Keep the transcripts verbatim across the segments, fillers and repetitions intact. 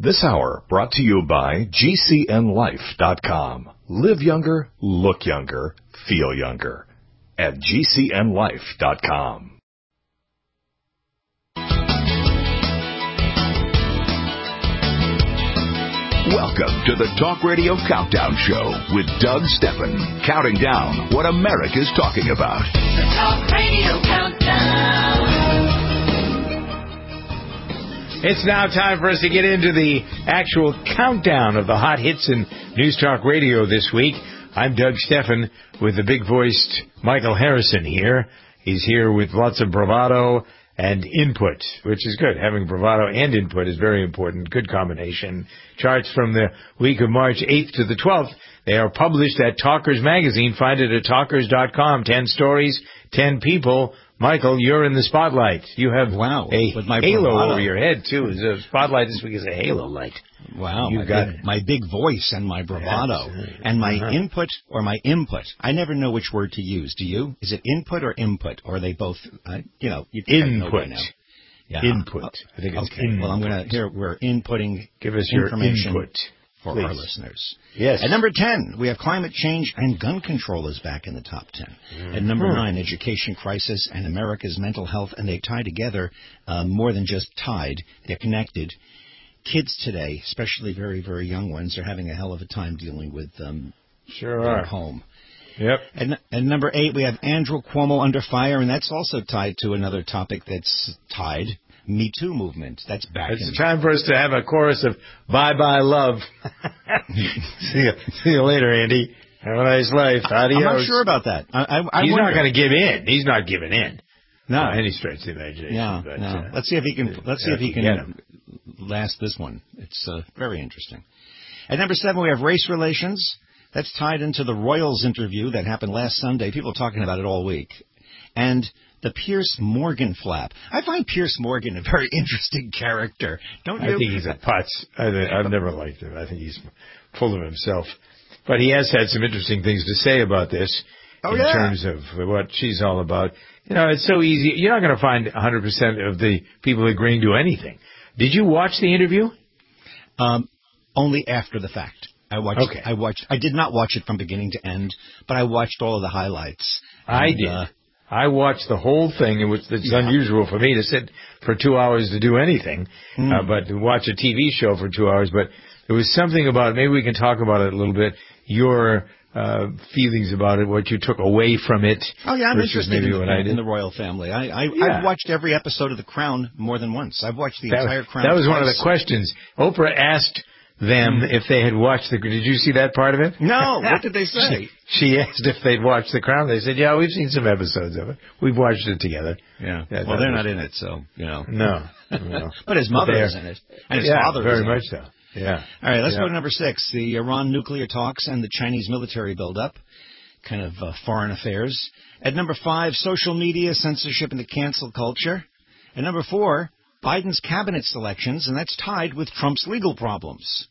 This hour brought to you by G C N life dot com. Live younger, look younger, feel younger at G C N life dot com. Welcome to the Talk Radio Countdown Show with Doug Stephan, counting down what America's talking about. The Talk Radio Countdown. It's now time for us to get into the actual countdown of the hot hits in News Talk Radio this week. I'm Doug Stephan with the big-voiced Michael Harrison here. He's here with lots of bravado and input, which is good. Having bravado and input is very important. Good combination. Charts from the week of March eighth to the twelfth. They are published at Talkers Magazine. Find it at talkers dot com. Ten stories, ten people. Michael, you're in the spotlight. You have wow, a with my halo bravado over your head, too. The spotlight this week is a halo light. Wow, You've my, got big, my big voice and my bravado yes. and my uh-huh. input or my input. I never know which word to use. Do you? Is it input or input? Or are they both, uh, you know, you input. Know yeah. Input. I think it's okay. input. Well, I'm going to, here, we're inputting Give us information your input. For Please. our listeners. Yes. At number ten, we have climate change and gun control is back in the top ten. Mm-hmm. At number nine, education crisis and America's mental health, and they tie together uh, more than just tied. They're connected. Kids today, especially very, very young ones, are having a hell of a time dealing with um, sure their are. home. Yep. And, and number eight, we have Andrew Cuomo under fire, and that's also tied to another topic that's tied. Me Too movement. That's back. It's in. time for us to have a chorus of bye-bye love. see, you, see you later, Andy. Have a nice life. Adios. I'm not sure about that. I, I, I He's wonder. not going to give in. He's not giving in. No. By any stretch of the imagination. Yeah, but, no. uh, let's see if he can. Let's see if he get can last this one. It's uh, very interesting. At number seven, we have race relations. That's tied into the Royals interview that happened last Sunday. People are talking about it all week. And the Piers Morgan flap. I find Piers Morgan a very interesting character, don't you? I think he's a putz. I, I've never liked him. I think he's full of himself. But he has had some interesting things to say about this oh, in yeah. terms of what she's all about. You know, it's so easy. You're not going to find one hundred percent of the people agreeing to anything. Did you watch the interview? Um, only after the fact. I watched. Okay. I watched. I did not watch it from beginning to end, but I watched all of the highlights. I and, did. Uh, I watched the whole thing. It was it's yeah. unusual for me to sit for two hours to do anything, mm. uh, but to watch a T V show for two hours. But there was something about it. Maybe we can talk about it a little bit. Your uh, feelings about it, what you took away from it. Oh yeah, I'm interested maybe in, what I did. in the royal family. I, I yeah. I've watched every episode of The Crown more than once. I've watched the that, entire Crown. That was twice. one of the questions. Oprah asked them mm. if they had watched the. Did you see that part of it? No. What did they say? She, she asked if they'd watched The Crown. They said, "Yeah, we've seen some episodes of it. We've watched it together." Yeah. That, well, that they're was, not in it, so you know. No. no. But his mother but is in it, and his yeah, father very is in much it. so. Yeah. All right, let's yeah. go to number six. The Iran nuclear talks and the Chinese military buildup, kind of uh, foreign affairs. At number five, social media, censorship, and the cancel culture. At number four, Biden's cabinet selections, and that's tied with Trump's legal problems.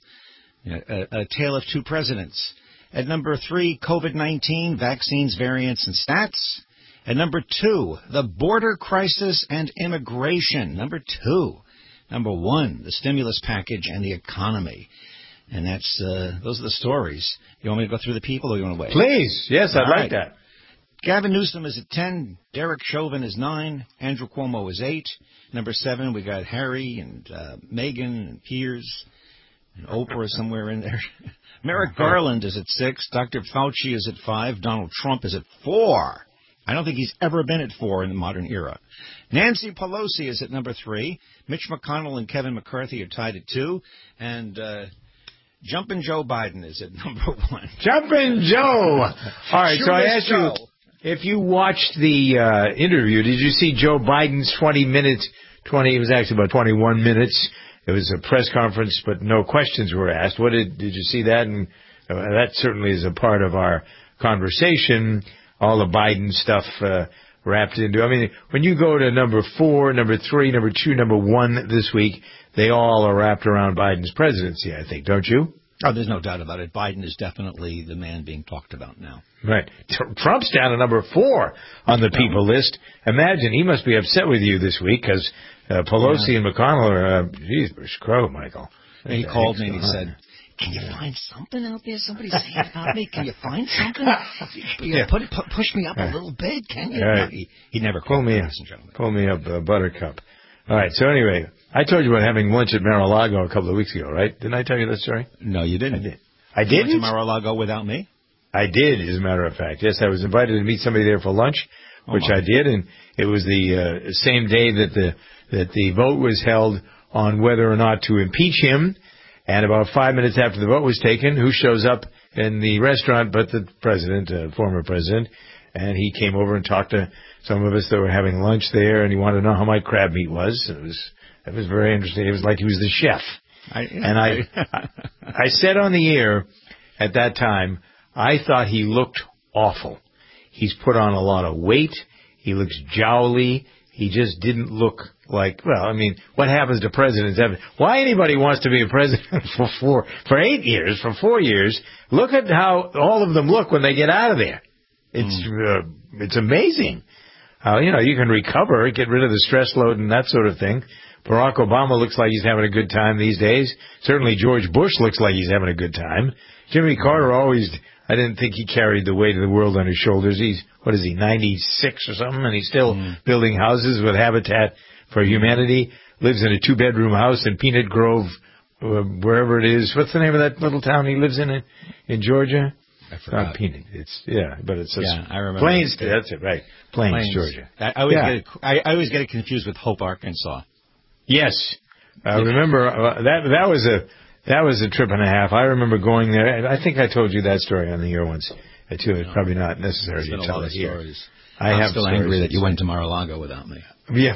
A, a tale of two presidents. At number three, COVID nineteen, vaccines, variants, and stats. At number two, the border crisis and immigration. Number two. Number one, the stimulus package and the economy. And that's uh, those are the stories. You want me to go through the people or you want to wait? Please. Yes, I'd All like right. that. Gavin Newsom is at ten. Derek Chauvin is nine. Andrew Cuomo is eight. Number seven, we got Harry and uh, Meghan and Piers. And Oprah is somewhere in there. Merrick Garland is at six. Doctor Fauci is at five. Donald Trump is at four. I don't think he's ever been at four in the modern era. Nancy Pelosi is at number three. Mitch McConnell and Kevin McCarthy are tied at two. And uh, Jumpin' Joe Biden is at number one. Jumpin' Joe! All right, Sure so I is asked Joe. you, if you watched the uh, interview, did you see Joe Biden's twenty minutes, twenty, it was actually about twenty-one minutes. It was a press conference, but no questions were asked. What did, did you see that? And uh, that certainly is a part of our conversation. All the Biden stuff uh, wrapped into. I mean, when you go to number four, number three, number two, number one this week, they all are wrapped around Biden's presidency, I think, don't you? Oh, there's no doubt about it. Biden is definitely the man being talked about now. Right. Trump's down at number four on the people list. Imagine, he must be upset with you this week because uh, Pelosi yeah. and McConnell are, uh, geez, crow, Michael. And he called me and he said, "Can you find something out there? Somebody saying about me? Can you find something? You Yeah. put, put, push me up a little bit, can you?" Right. No, he, he never Pull called me me, up. ladies and gentlemen. Pull me up, uh, Buttercup. All right. So anyway, I told you about having lunch at Mar-a-Lago a couple of weeks ago, right? Didn't I tell you that story? No, you didn't. I did. I You did. went to Mar-a-Lago without me? I did, as a matter of fact. Yes, I was invited to meet somebody there for lunch, which Oh, I did, and it was the uh, same day that the that the vote was held on whether or not to impeach him. And about five minutes after the vote was taken, who shows up in the restaurant but the president, uh, former president, and he came over and talked to some of us that were having lunch there, and he wanted to know how my crab meat was. It was it was very interesting. It was like he was the chef. I, And I, I, I said on the air at that time, I thought he looked awful. He's put on a lot of weight. He looks jowly. He just didn't look like, well, I mean, what happens to presidents? Why anybody wants to be a president for four, for eight years, for four years, look at how all of them look when they get out of there. It's, mm. uh, it's amazing how, you know, you can recover, get rid of the stress load and that sort of thing. Barack Obama looks like he's having a good time these days. Certainly George Bush looks like he's having a good time. Jimmy Carter always, I didn't think he carried the weight of the world on his shoulders. He's, what is he, ninety-six or something, and he's still mm. building houses with Habitat for Humanity. Lives in a two-bedroom house in Peanut Grove, uh, wherever it is. What's the name of that little town he lives in in, in Georgia? I forgot. Not Peanut. It's, yeah, but it's, yeah, I remember. Plains, that's it, right. Plains, Plains. Georgia. I, I, always yeah. get it, I, I always get it confused with Hope, Arkansas. Yes. I uh, remember uh, that that was a that was a trip and a half. I remember going there. I think I told you that story on the air once, uh, too. It's no. probably not necessary to tell it here. Stories. I I'm have still angry that you went to Mar-a-Lago without me. Yeah.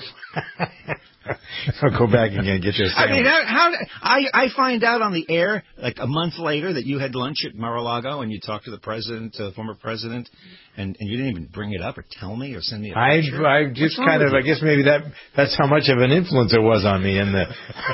I'll go back again and get your sandwich. I mean, how, how I I find out on the air like a month later that you had lunch at Mar-a-Lago and you talked to the president, uh, former president, and, and you didn't even bring it up or tell me or send me a picture. I I just kind of I guess maybe that that's how much of an influence it was on me. And the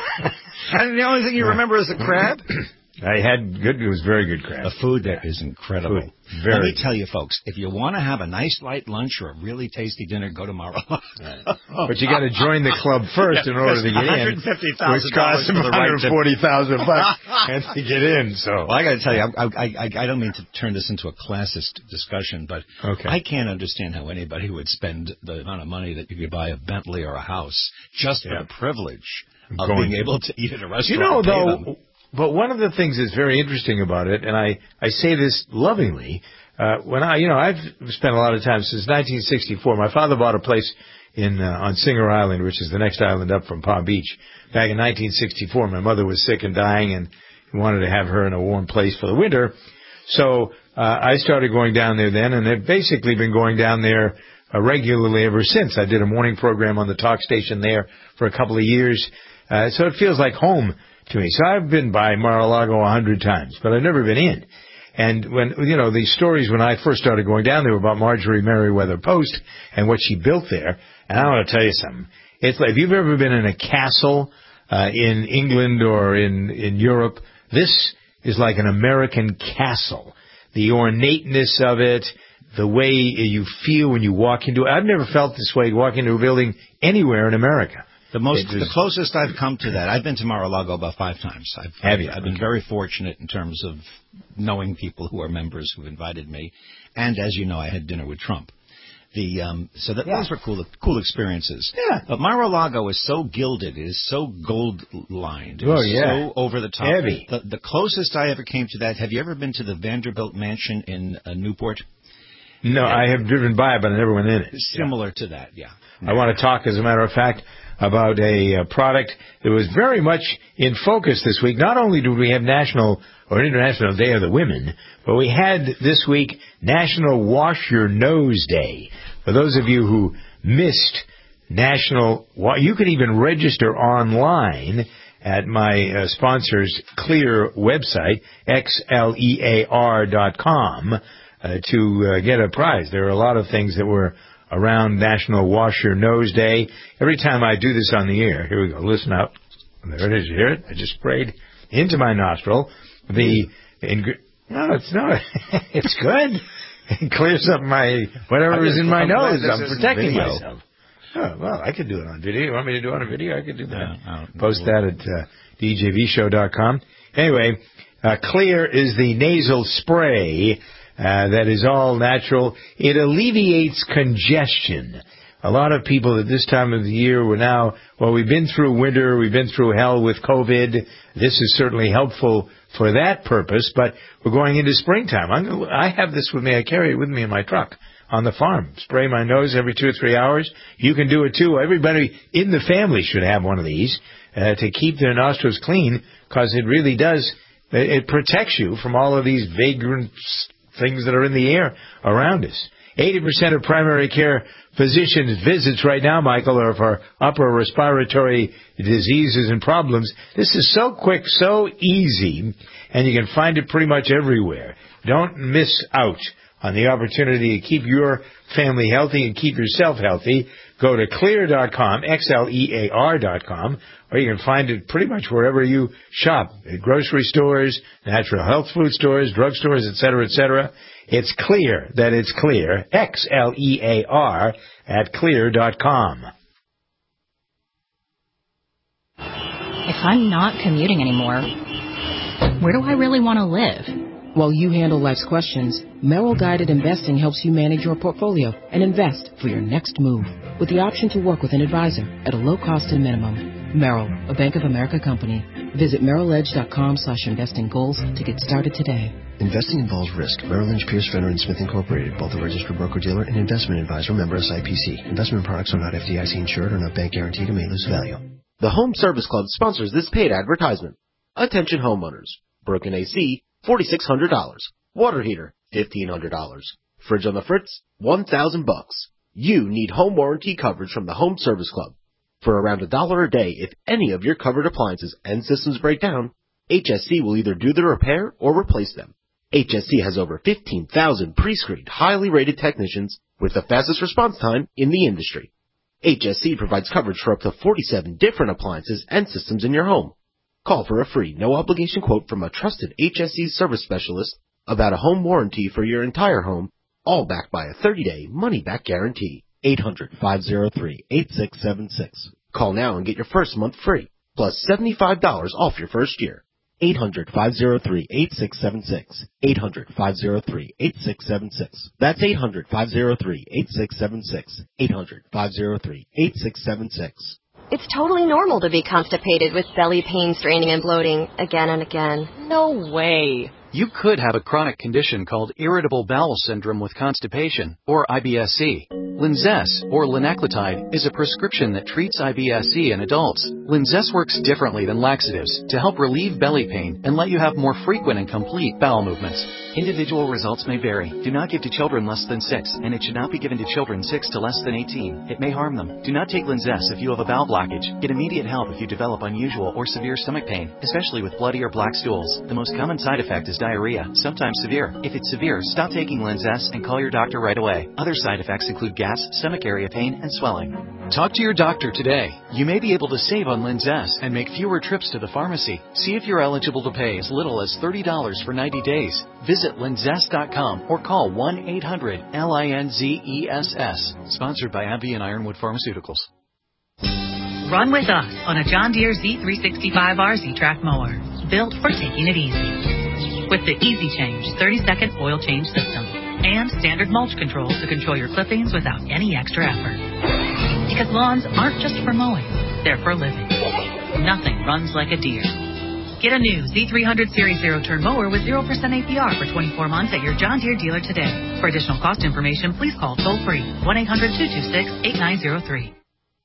and the only thing you remember is the crab. I had good. It was very good crab. The food there is incredible. Food. Very Let me good. tell you, folks, if you want to have a nice light lunch or a really tasty dinner, go to Mar-a-Lago. Right. But you got to join the club first in order to get in, one hundred fifty thousand dollars which costs one hundred forty thousand bucks and to get in. So, well, I got to tell you, I, I, I, I don't mean to turn this into a classist discussion, but okay. I can't understand how anybody would spend the amount of money that you could buy a Bentley or a house just for yeah. the privilege of Going being able to eat at a restaurant. You know, though. Them. But one of the things that's very interesting about it, and I, I say this lovingly, uh, when I, you know, I've spent a lot of time since nineteen sixty-four. My father bought a place in, uh, on Singer Island, which is the next island up from Palm Beach, back in nineteen sixty-four. My mother was sick and dying, and he wanted to have her in a warm place for the winter. So, uh, I started going down there then, and I've basically been going down there uh, regularly ever since. I did a morning program on the talk station there for a couple of years. Uh, so it feels like home to me. So I've been by Mar-a-Lago a hundred times, but I've never been in. And when, you know, these stories when I first started going down there were about Marjorie Merriweather Post and what she built there. And I want to tell you something. It's like, if you've ever been in a castle, uh, in England or in, in Europe, this is like an American castle. The ornateness of it, the way you feel when you walk into it. I've never felt this way walking into a building anywhere in America. The most, the closest I've come to that, I've been to Mar-a-Lago about five times. I've, Have you? I've been okay. very fortunate in terms of knowing people who are members who've invited me, and as you know, I had dinner with Trump. The um, so that yeah. those were cool, cool experiences. Yeah. But Mar-a-Lago is so gilded, it is so gold lined, it oh is yeah, so over the top. Heavy. The, the closest I ever came to that. Have you ever been to the Vanderbilt Mansion in uh, Newport? No, yeah. I have driven by it, but I never went in it. Similar yeah. to that, yeah. I want to talk, as a matter of fact, about a uh, product that was very much in focus this week. Not only do we have National or International Day of the Women, but we had this week National Wash Your Nose Day. For those of you who missed National, you can even register online at my uh, sponsor's Clear website, X L E A R dot com, uh, to uh, get a prize. There are a lot of things that were around National Wash Your Nose Day. Every time I do this on the air, here we go, listen up. There it is, you hear it? I just sprayed into my nostril the, ing- no, it's not, it's good. It clears up my, whatever is in my nose. I'm protecting myself. Oh, well, I could do it on video. You want me to do it on a video? I could do that. Yeah, Post that at uh, d j v show dot com. Anyway, uh, Clear is the nasal spray uh, that is all natural. It alleviates congestion. A lot of people at this time of the year were now, well, we've been through winter, we've been through hell with COVID. This is certainly helpful for that purpose, but we're going into springtime. I'm gonna, I have this with me. I carry it with me in my truck on the farm. Spray my nose every two or three hours. You can do it too. Everybody in the family should have one of these uh, to keep their nostrils clean, because it really does, it, it protects you from all of these vagrant things that are in the air around us. eighty percent of primary care physicians' visits right now, Michael, are for upper respiratory diseases and problems. This is so quick, so easy, and you can find it pretty much everywhere. Don't miss out on the opportunity to keep your family healthy and keep yourself healthy. Go to clear dot com, X L E A R dot com, or you can find it pretty much wherever you shop, at grocery stores, natural health food stores, drugstores, et cetera, et cetera. It's clear that it's clear, X L E A R, at clear dot com. If I'm not commuting anymore, where do I really want to live? While you handle life's questions, Merrill Guided Investing helps you manage your portfolio and invest for your next move with the option to work with an advisor at a low cost and minimum. Merrill, a Bank of America company. Visit merrill edge dot com slash investing goals to get started today. Investing involves risk. Merrill Lynch, Pierce, Fenner and Smith Incorporated, both a registered broker-dealer and investment advisor, member S I P C. Investment products are not F D I C insured or not bank guaranteed and may lose value. The Home Service Club sponsors this paid advertisement. Attention homeowners. Broken A C, four thousand six hundred dollars. Water heater, fifteen hundred dollars. Fridge on the fritz, one thousand bucks. You need home warranty coverage from the Home Service Club. For around a dollar a day, if any of your covered appliances and systems break down, H S C will either do the repair or replace them. H S C has over fifteen thousand pre-screened, highly rated technicians with the fastest response time in the industry. H S C provides coverage for up to forty-seven different appliances and systems in your home. Call for a free, no-obligation quote from a trusted H S C service specialist about a home warranty for your entire home, all backed by a thirty-day money-back guarantee. eight hundred, five oh three, eight six seven six. Call now and get your first month free, plus seventy-five dollars off your first year. eight hundred, five oh three, eight six seven six. eight hundred, five oh three, eight six seven six. That's eight hundred, five oh three, eight six seven six. eight hundred, five oh three, eight six seven six. It's totally normal to be constipated with belly pain, straining, and bloating again and again. No way. You could have a chronic condition called irritable bowel syndrome with constipation, or I B S C. Linzess, or linaclotide, is a prescription that treats I B S C in adults. Linzess works differently than laxatives to help relieve belly pain and let you have more frequent and complete bowel movements. Individual results may vary. Do not give to children less than six, and it should not be given to children six to less than eighteen. It may harm them. Do not take Linzess if you have a bowel blockage. Get immediate help if you develop unusual or severe stomach pain, especially with bloody or black stools. The most common side effect is diarrhea, sometimes severe. If it's severe, stop taking Linzess and call your doctor right away. Other side effects include gas, stomach area pain, and swelling. Talk to your doctor today. You may be able to save on Linzess and make fewer trips to the pharmacy. See if you're eligible to pay as little as thirty dollars for ninety days. Visit linzess dot com or call one eight hundred L I N Z E S S. Sponsored by AbbVie and Ironwood Pharmaceuticals. Run with us on a John Deere Z three sixty-five R Z-Track mower, built for taking it easy. With the Easy Change thirty second oil change system and standard mulch control to control your clippings without any extra effort. Because lawns aren't just for mowing, they're for living. Nothing runs like a Deere. Get a new Z three hundred Series zero-turn mower with zero percent A P R for twenty-four months at your John Deere dealer today. For additional cost information, please call toll-free one eight hundred two two six eight nine zero three.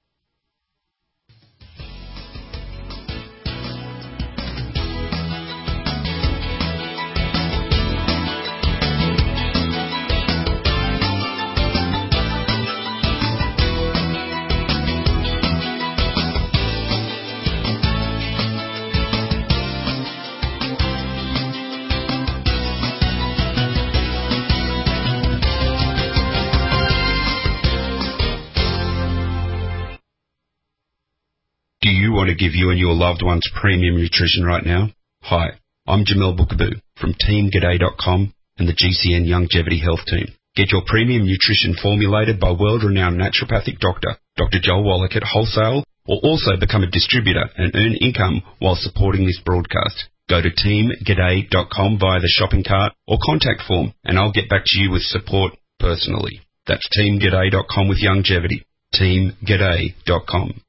Do you want to give you and your loved ones premium nutrition right now? Hi, I'm Jamel Bookaboo from Team G'day dot com and the G C N Longevity Health Team. Get your premium nutrition formulated by world-renowned naturopathic doctor, Doctor Joel Wallach at wholesale or also become a distributor and earn income while supporting this broadcast. Go to team g'day dot com via the shopping cart or contact form, and I'll get back to you with support personally. That's team g'day dot com with Youngevity. team g'day dot com.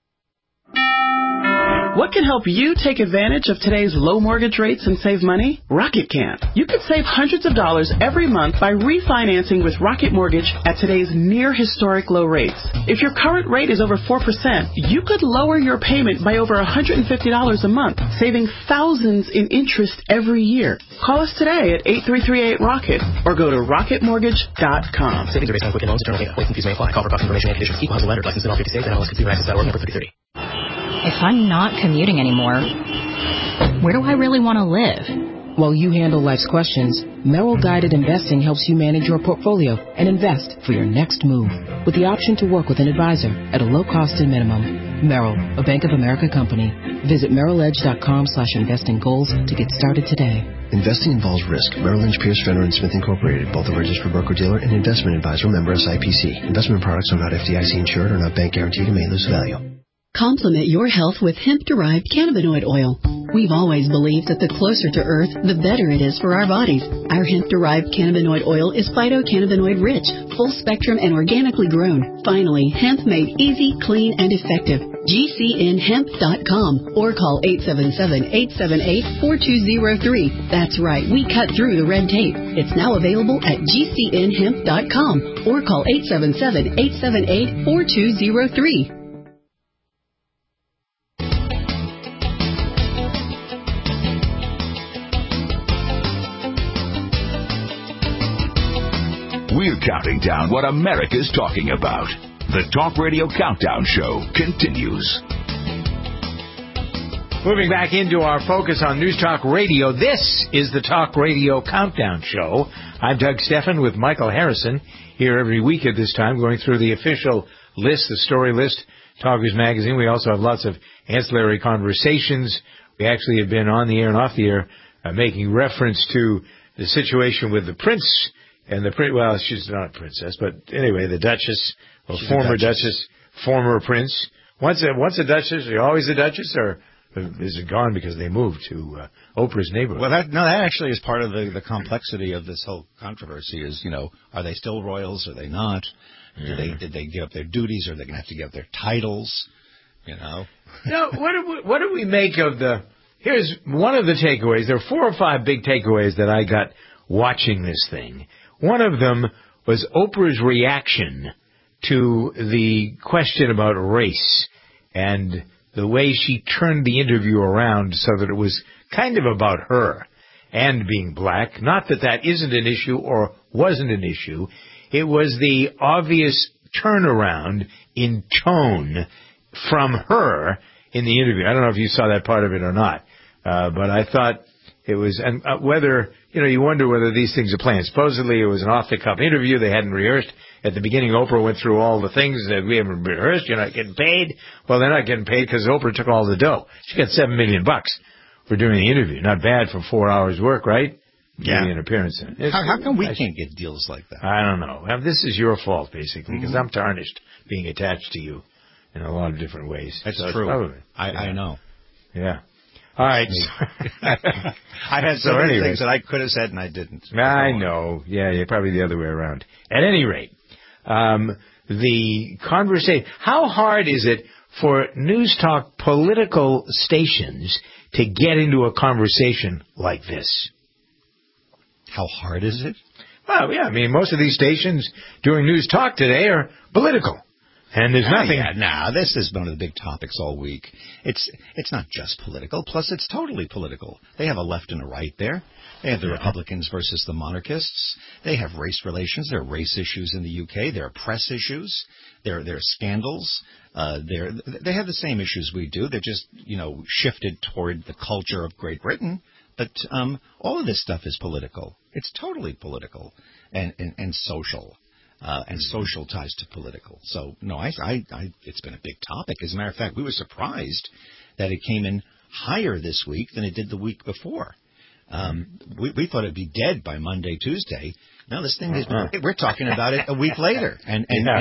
What can help you take advantage of today's low mortgage rates and save money? Rocket can. You could save hundreds of dollars every month by refinancing with Rocket Mortgage at today's near historic low rates. If your current rate is over four percent, you could lower your payment by over one hundred fifty dollars a month, saving thousands in interest every year. Call us today at eight three three eight ROCKET or go to rocket mortgage dot com. Savings are based on quick loans. Internal data. Points and fees may apply. Call for cost information and conditions. Equal housing lender. Licensed in all fifty states. N M L S Consumer Access dot org. Number thirty thirty. If I'm not commuting anymore, where do I really want to live? While you handle life's questions, Merrill Guided Investing helps you manage your portfolio and invest for your next move with the option to work with an advisor at a low cost and minimum. Merrill, a Bank of America company. Visit merrill edge dot com slash investing goals to get started today. Investing involves risk. Merrill Lynch, Pierce, Fenner and Smith Incorporated, both a registered broker-dealer and investment advisor, member S I P C. Investment products are not F D I C insured or not bank guaranteed and may lose value. Complement your health with hemp-derived cannabinoid oil. We've always believed that the closer to Earth, the better it is for our bodies. Our hemp-derived cannabinoid oil is phytocannabinoid-rich, full-spectrum, and organically grown. Finally, hemp made easy, clean, and effective. G C N hemp dot com or call eight seven seven, eight seven eight, four two zero three. That's right, we cut through the red tape. It's now available at G C N hemp dot com or call eight seven seven, eight seven eight, four two zero three. We're counting down what America's talking about. The Talk Radio Countdown Show continues. Moving back into our focus on News Talk Radio, this is the Talk Radio Countdown Show. I'm Doug Stephan with Michael Harrison here every week at this time, going through the official list, the story list, Talkers Magazine. We also have lots of ancillary conversations. We actually have been on the air and off the air uh, making reference to the situation with the Prince. And the prince, well, she's not a princess, but anyway, the Duchess, or she's former Duchess. Duchess, former Prince. Once a, once a Duchess, are you always a Duchess, or is it gone because they moved to uh, Oprah's neighborhood? Well, that, no, that actually is part of the, the complexity of this whole controversy is, you know, are they still royals, are they not? Yeah. Did they did they give up their duties, or are they going to have to give up their titles, you know? No, what do we, what do we make of the, here's one of the takeaways. There are four or five big takeaways that I got watching this thing. One of them was Oprah's reaction to the question about race and the way she turned the interview around so that it was kind of about her and being black. Not that that isn't an issue or wasn't an issue. It was the obvious turnaround in tone from her in the interview. I don't know if you saw that part of it or not, uh, but I thought it was, and uh, whether, you know, you wonder whether these things are planned. Supposedly it was an off-the-cuff interview. They hadn't rehearsed. At the beginning, Oprah went through all the things that we haven't rehearsed. You're not getting paid. Well, they're not getting paid because Oprah took all the dough. She got seven million bucks for doing the interview. Not bad for four hours work, right? Yeah. Giving an appearance in it. How, how come we can't get deals like that? I don't know. Well, this is your fault, basically, because mm-hmm. I'm tarnished being attached to you in a lot of different ways. That's so true. Probably, I, yeah. I know. Yeah. All right. I had so, so many anyway. things that I could have said and I didn't. I know. Yeah, yeah, probably the other way around. At any rate, um, the conversation, how hard is it for News Talk political stations to get into a conversation like this? How hard is it? Well, yeah, I mean, most of these stations doing News Talk today are political. And there's nothing. Yeah, nah, this is one of the big topics all week. It's it's not just political. Plus, it's totally political. They have a left and a right there. They have the yeah. Republicans versus the monarchists. They have race relations. There are race issues in the U K. There are press issues. There there are scandals. Uh, there they have the same issues we do. They're just you know shifted toward the culture of Great Britain. But um, all of this stuff is political. It's totally political and and, and social. Uh, and social ties to political. So, no, I, I, I, it's been a big topic. As a matter of fact, we were surprised that it came in higher this week than it did the week before. Um, we, we thought it'd be dead by Monday, Tuesday. No, this thing is, we're talking about it a week later. And, and, yeah. and,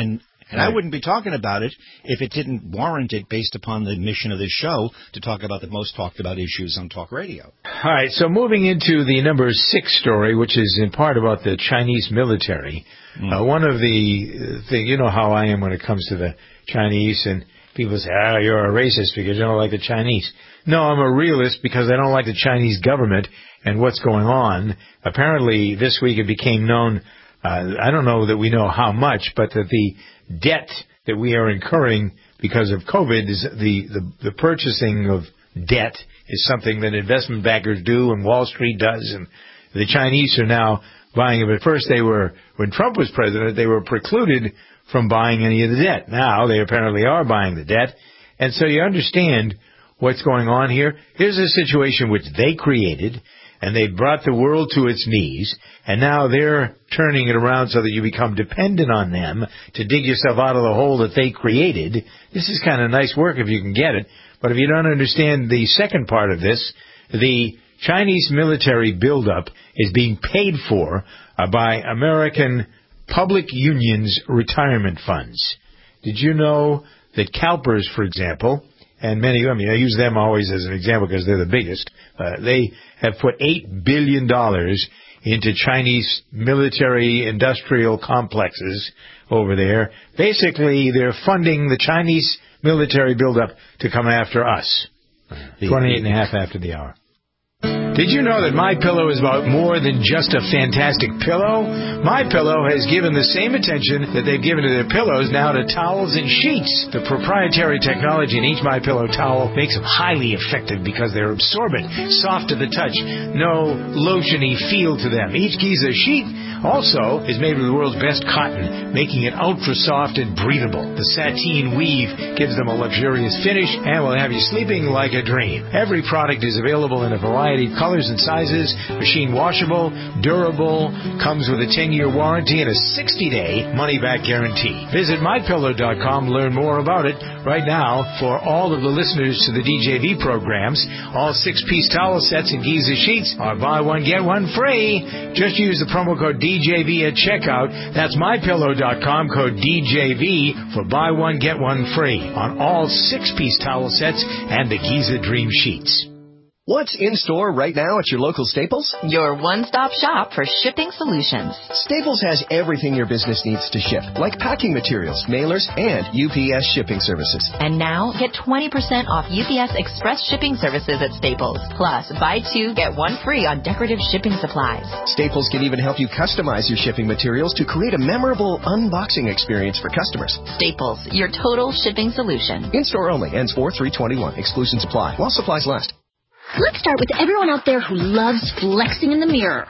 And right. I wouldn't be talking about it if it didn't warrant it based upon the mission of this show to talk about the most talked about issues on talk radio. All right, so moving into the number six story, which is in part about the Chinese military. Mm. Uh, one of the things, you know how I am when it comes to the Chinese, and people say, ah, you're a racist because you don't like the Chinese. No, I'm a realist because I don't like the Chinese government and what's going on. Apparently, this week it became known, uh, I don't know that we know how much, but that the debt that we are incurring because of COVID is the, the, the purchasing of debt is something that investment bankers do and Wall Street does, and the Chinese are now buying it. At first, they were, when Trump was president, they were precluded from buying any of the debt. Now, they apparently are buying the debt. And so you understand what's going on here. Here's a situation which they created, and they brought the world to its knees, and now they're turning it around so that you become dependent on them to dig yourself out of the hole that they created. This is kind of nice work if you can get it. But if you don't understand the second part of this, the Chinese military buildup is being paid for uh, by American public unions' retirement funds. Did you know that CalPERS, for example, and many, I mean, I use them always as an example because they're the biggest, uh, they have put eight billion dollars into Chinese military industrial complexes over there. Basically, they're funding the Chinese military buildup to come after us. twenty-eight and a half after the hour. Did you know that MyPillow is about more than just a fantastic pillow? MyPillow has given the same attention that they've given to their pillows now to towels and sheets. The proprietary technology in each MyPillow towel makes them highly effective because they're absorbent, soft to the touch, no lotiony feel to them. Each Giza sheet also is made with the world's best cotton, making it ultra soft and breathable. The sateen weave gives them a luxurious finish and will have you sleeping like a dream. Every product is available in a variety of colors and sizes, machine washable, durable, comes with a ten-year warranty and a sixty-day money-back guarantee. Visit my pillow dot com to learn more about it. Right now, for all of the listeners to the D J V programs, all six-piece towel sets and Giza sheets are buy one, get one free. Just use the promo code D J V at checkout. That's my pillow dot com, code D J V for buy one, get one free on all six-piece towel sets and the Giza Dream Sheets. What's in store right now at your local Staples? Your one-stop shop for shipping solutions. Staples has everything your business needs to ship, like packing materials, mailers, and U P S shipping services. And now, get twenty percent off U P S Express shipping services at Staples. Plus, buy two, get one free on decorative shipping supplies. Staples can even help you customize your shipping materials to create a memorable unboxing experience for customers. Staples, your total shipping solution. In-store only. Ends four three twenty-one. Exclusions apply. While supplies last. Let's start with everyone out there who loves flexing in the mirror.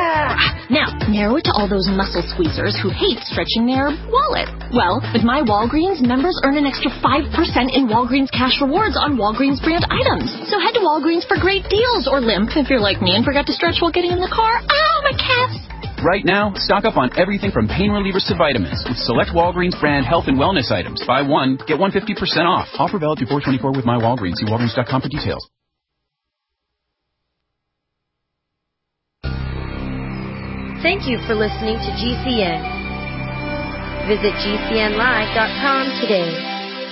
Now, narrow it to all those muscle squeezers who hate stretching their wallet. Well, with my Walgreens, members earn an extra five percent in Walgreens cash rewards on Walgreens brand items. So head to Walgreens for great deals, or limp if you're like me and forgot to stretch while getting in the car. Ow, my calves! Right now, stock up on everything from pain relievers to vitamins with select Walgreens brand health and wellness items. Buy one, get one fifty percent off. Offer valid through four twenty-four with my Walgreens. See Walgreens dot com for details. Thank you for listening to G C N. Visit G C N live dot com today.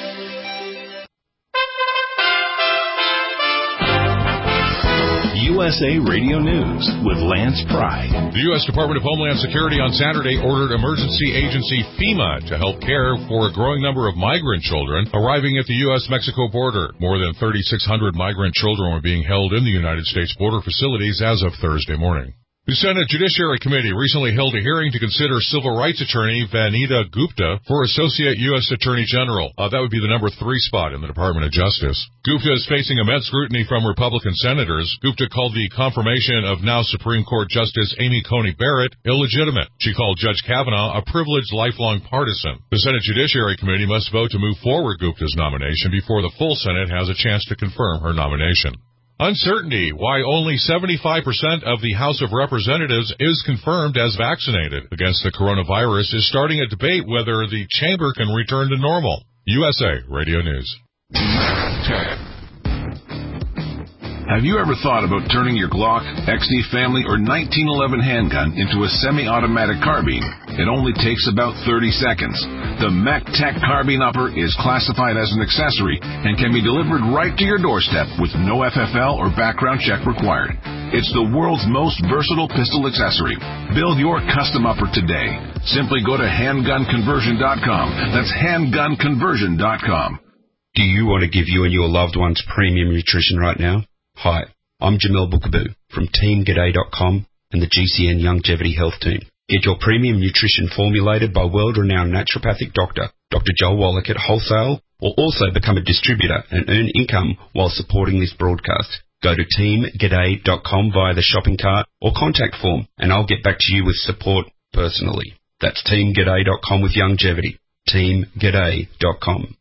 U S A Radio News with Lance Pry. The U S Department of Homeland Security on Saturday ordered emergency agency FEMA to help care for a growing number of migrant children arriving at the U S Mexico border. More than thirty-six hundred migrant children were being held in the United States border facilities as of Thursday morning. The Senate Judiciary Committee recently held a hearing to consider civil rights attorney Vanita Gupta for Associate U S Attorney General. Uh, that would be the number three spot in the Department of Justice. Gupta is facing immense scrutiny from Republican senators. Gupta called the confirmation of now Supreme Court Justice Amy Coney Barrett illegitimate. She called Judge Kavanaugh a privileged lifelong partisan. The Senate Judiciary Committee must vote to move forward Gupta's nomination before the full Senate has a chance to confirm her nomination. Uncertainty why only seventy-five percent of the House of Representatives is confirmed as vaccinated against the coronavirus is starting a debate whether the chamber can return to normal. U S A Radio News. Have you ever thought about turning your Glock, X D Family, or nineteen eleven handgun into a semi-automatic carbine? It only takes about thirty seconds. The MacTech Carbine Upper is classified as an accessory and can be delivered right to your doorstep with no F F L or background check required. It's the world's most versatile pistol accessory. Build your custom upper today. Simply go to handgun conversion dot com. That's handgun conversion dot com. Do you want to give you and your loved ones premium nutrition right now? Hi, I'm Jamel Bookaboo from team g'day dot com and the G C N Longevity Health Team. Get your premium nutrition formulated by world-renowned naturopathic doctor, Doctor Joel Wallach at wholesale, or also become a distributor and earn income while supporting this broadcast. Go to team g'day dot com via the shopping cart or contact form, and I'll get back to you with support personally. That's team g'day dot com with longevity. team g'day dot com.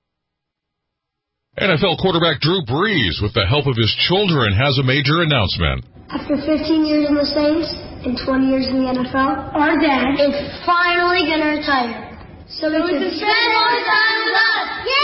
N F L quarterback Drew Brees, with the help of his children, has a major announcement. After fifteen years in the Saints and twenty years in the N F L, our dad is finally going to retire. So we can spend more time with us.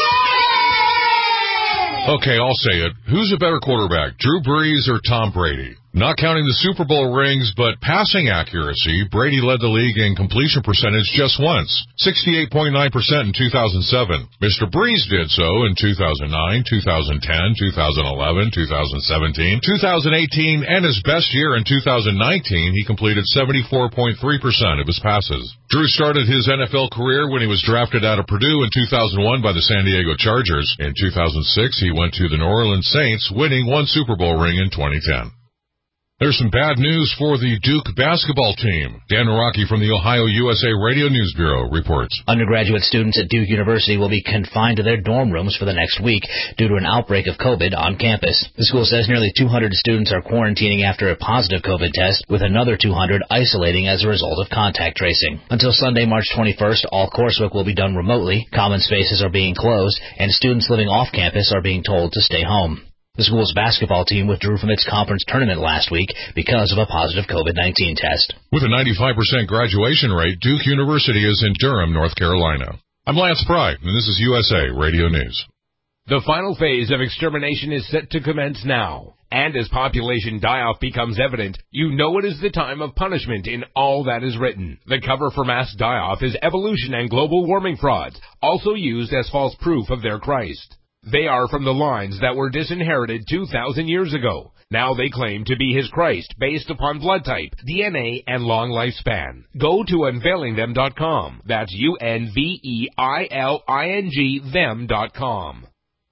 Yay! Okay, I'll say it. Who's a better quarterback, Drew Brees or Tom Brady? Not counting the Super Bowl rings, but passing accuracy, Brady led the league in completion percentage just once, sixty-eight point nine percent in two thousand seven. Mister Brees did so in two thousand nine, two thousand ten, two thousand eleven, two thousand seventeen, two thousand eighteen, and his best year in two thousand nineteen, he completed seventy-four point three percent of his passes. Drew started his N F L career when he was drafted out of Purdue in two thousand one by the San Diego Chargers. In two thousand six, he went to the New Orleans Saints, winning one Super Bowl ring in twenty ten. There's some bad news for the Duke basketball team. Dan Naraki from the Ohio U S A Radio News Bureau reports. Undergraduate students at Duke University will be confined to their dorm rooms for the next week due to an outbreak of COVID on campus. The school says nearly two hundred students are quarantining after a positive COVID test, with another two hundred isolating as a result of contact tracing. Until Sunday, March twenty-first, all coursework will be done remotely, common spaces are being closed, and students living off campus are being told to stay home. The school's basketball team withdrew from its conference tournament last week because of a positive COVID nineteen test. With a ninety-five percent graduation rate, Duke University is in Durham, North Carolina. I'm Lance Pry, and this is U S A Radio News. The final phase of extermination is set to commence now. And as population die-off becomes evident, you know it is the time of punishment in all that is written. The cover for mass die-off is evolution and global warming frauds, also used as false proof of their Christ. They are from the lines that were disinherited two thousand years ago. Now they claim to be his Christ based upon blood type, D N A, and long lifespan. Go to unveiling them dot com. That's U N V E I L I N G them dot com.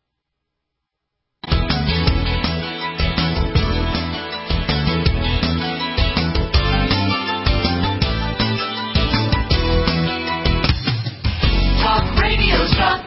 Talk Radio Shop.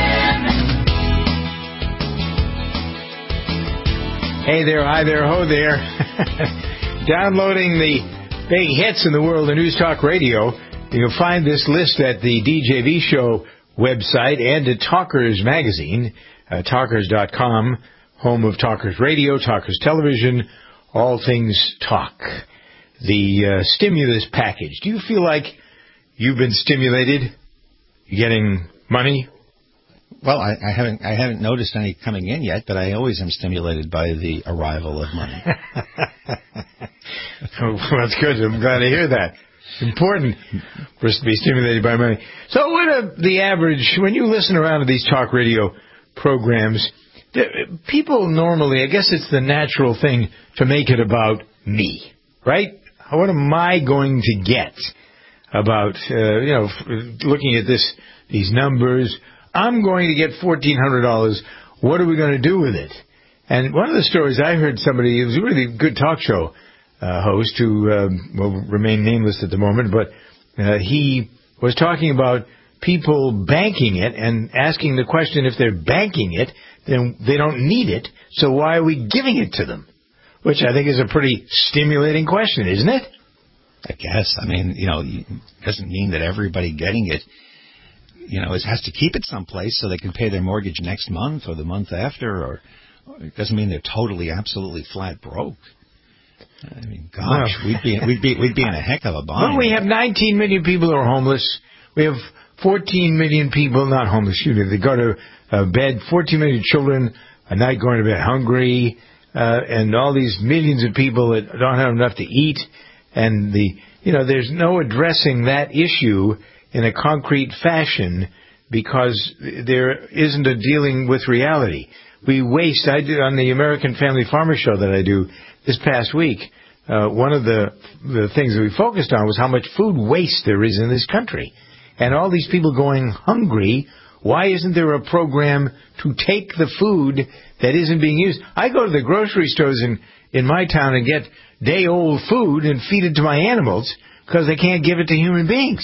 Hey there, hi there, ho there. Downloading the big hits in the world of News Talk Radio. You'll find this list at the D J V Show website and at Talkers Magazine, uh, talkers dot com, home of Talkers Radio, Talkers Television, all things talk. The uh, stimulus package. Do you feel like you've been stimulated? You getting money? Well, I, I haven't I haven't noticed any coming in yet, but I always am stimulated by the arrival of money. Oh, well, that's good. I'm glad to hear that. It's important for us to be stimulated by money. So what are the average, when you listen around to these talk radio programs, people normally, I guess it's the natural thing to make it about me, right? What am I going to get about, uh, you know, looking at this, these numbers? I'm going to get fourteen hundred dollars. What are we going to do with it? And one of the stories I heard somebody, it was a really good talk show uh, host who uh, will remain nameless at the moment, but uh, he was talking about people banking it and asking the question, if they're banking it, then they don't need it, so why are we giving it to them? Which I think is a pretty stimulating question, isn't it? I guess. I mean, you know, it doesn't mean that everybody getting it, you know, it has to keep it someplace so they can pay their mortgage next month or the month after, or it doesn't mean they're totally, absolutely flat broke. I mean, gosh, well, we'd be we'd be we'd be in a heck of a bind. Well, we have nineteen million people who are homeless. We have fourteen million people not homeless. Excuse me. They go to uh, bed. fourteen million children a night going to bed hungry. uh, and all these millions of people that don't have enough to eat, and the, you know, there's no addressing that issue in a concrete fashion because there isn't a dealing with reality. We waste, I did on the American Family Farmer Show that I do this past week, uh, one of the, the things that we focused on was how much food waste there is in this country. And all these people going hungry, why isn't there a program to take the food that isn't being used? I go to the grocery stores in, in my town and get day-old food and feed it to my animals because they can't give it to human beings.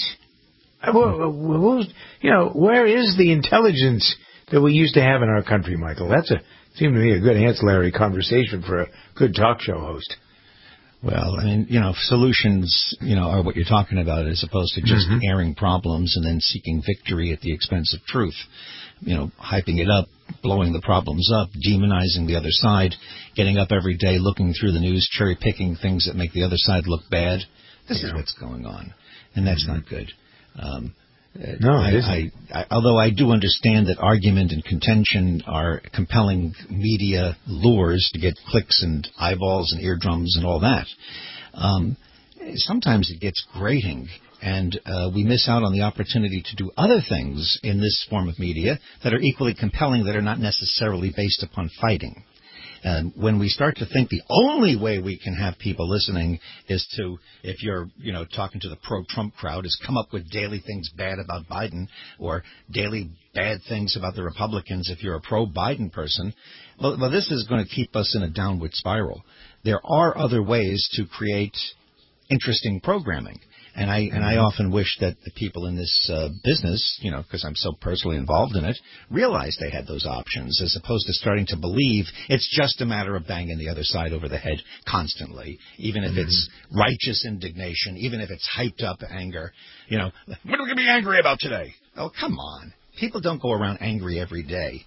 Well, you know, where is the intelligence that we used to have in our country, Michael? That's a seemed to me a good ancillary conversation for a good talk show host. Well, I mean, you know, solutions, you know, are what you're talking about as opposed to just Mm-hmm. airing problems and then seeking victory at the expense of truth. You know, hyping it up, blowing the problems up, demonizing the other side, getting up every day, looking through the news, cherry-picking things that make the other side look bad. This yeah. is what's going on, and that's mm-hmm. not good. Um, no, I, it isn't. I, I, although I do understand that argument and contention are compelling media lures to get clicks and eyeballs and eardrums and all that, um, sometimes it gets grating, and uh, we miss out on the opportunity to do other things in this form of media that are equally compelling, that are not necessarily based upon fighting. And when we start to think the only way we can have people listening is to, if you're, you know, talking to the pro-Trump crowd, is come up with daily things bad about Biden or daily bad things about the Republicans if you're a pro-Biden person, well, well, this is going to keep us in a downward spiral. There are other ways to create interesting programming. And I and I often wish that the people in this uh, business, you know, because I'm so personally involved in it, realized they had those options as opposed to starting to believe it's just a matter of banging the other side over the head constantly, even if mm-hmm. it's righteous indignation, even if it's hyped up anger. You know, what are we going to be angry about today? Oh, come on. People don't go around angry every day.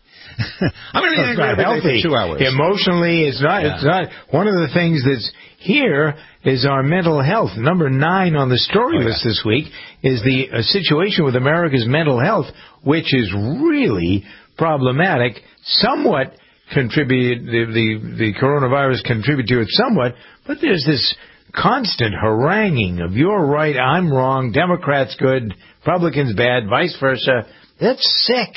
I'm going to be angry every day for two hours. Emotionally, it's not. Yeah. It's not. One of the things that's here is our mental health. Number nine on the story oh, list yeah. this week is the uh, situation with America's mental health, which is really problematic. Somewhat contributed the the, the coronavirus contributed to it somewhat, but there's this constant haranguing of you're right, I'm wrong, Democrats good, Republicans bad, vice versa. That's sick.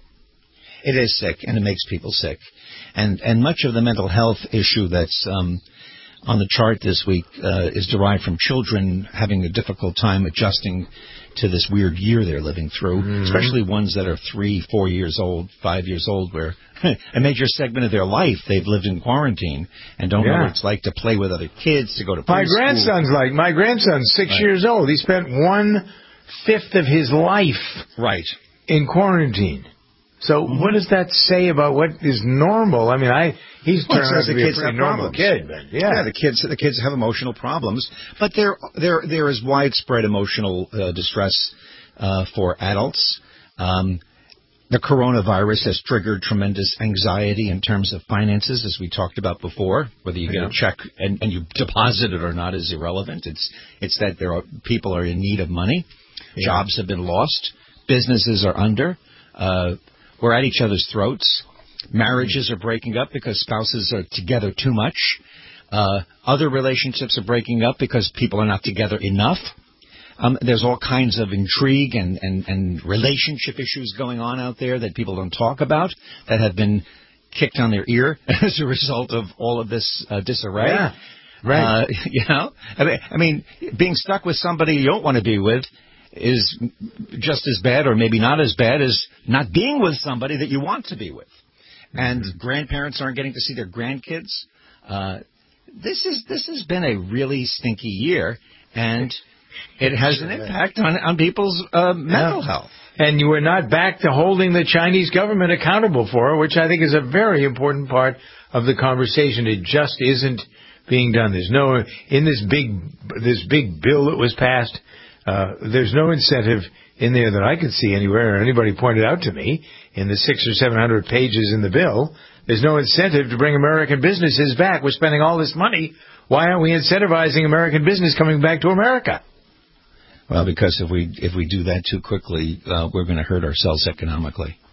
It is sick, and it makes people sick. And and much of the mental health issue that's um, on the chart this week uh, is derived from children having a difficult time adjusting to this weird year they're living through, mm-hmm. especially ones that are three, four years old, five years old, where a major segment of their life they've lived in quarantine and don't yeah. know what it's like to play with other kids, to go to preschool. My grandson's like, my grandson's six right. years old. He spent one-fifth of his life right. in quarantine. So mm-hmm. what does that say about what is normal? I mean, I he's well, turned out to be a pretty normal kid. But yeah. yeah, the kids the kids have emotional problems, but there there there is widespread emotional uh, distress uh, for adults. Um, the coronavirus has triggered tremendous anxiety in terms of finances, as we talked about before. Whether you get yeah. a check and, and you deposit it or not is irrelevant. It's it's that there are people are in need of money. Yeah. Jobs have been lost. Businesses are under. Uh, we're at each other's throats. Marriages are breaking up because spouses are together too much. Uh, other relationships are breaking up because people are not together enough. Um, there's all kinds of intrigue and, and, and relationship issues going on out there that people don't talk about that have been kicked on their ear as a result of all of this uh, disarray. Yeah, right. Uh, you know, I mean, I mean, being stuck with somebody you don't want to be with is just as bad or maybe not as bad as not being with somebody that you want to be with. And mm-hmm. grandparents aren't getting to see their grandkids. Uh, this is this has been a really stinky year, and it has an impact on, on people's uh, mental yeah. health. And you are not back to holding the Chinese government accountable for it, which I think is a very important part of the conversation. It just isn't being done. There's no, in this big this big bill that was passed, Uh, there's no incentive in there that I could see anywhere, or anybody pointed out to me, in the six or seven hundred pages in the bill. There's no incentive to bring American businesses back. We're spending all this money. Why aren't we incentivizing American business coming back to America? Well, because if we if we do that too quickly, uh, we're going to hurt ourselves economically.